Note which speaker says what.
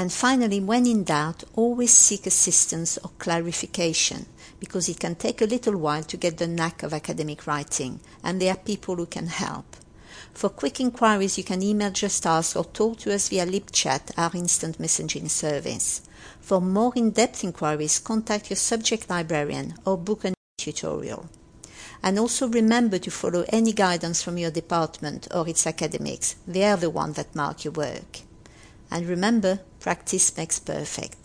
Speaker 1: And finally, when in doubt, always seek assistance or clarification, because it can take a little while to get the knack of academic writing, and there are people who can help. For quick inquiries, you can email Just Ask or talk to us via LibChat, our instant messaging service. For more in-depth inquiries, contact your subject librarian or book a tutorial. And also remember to follow any guidance from your department or its academics. They are the ones that mark your work. And remember, practice makes perfect.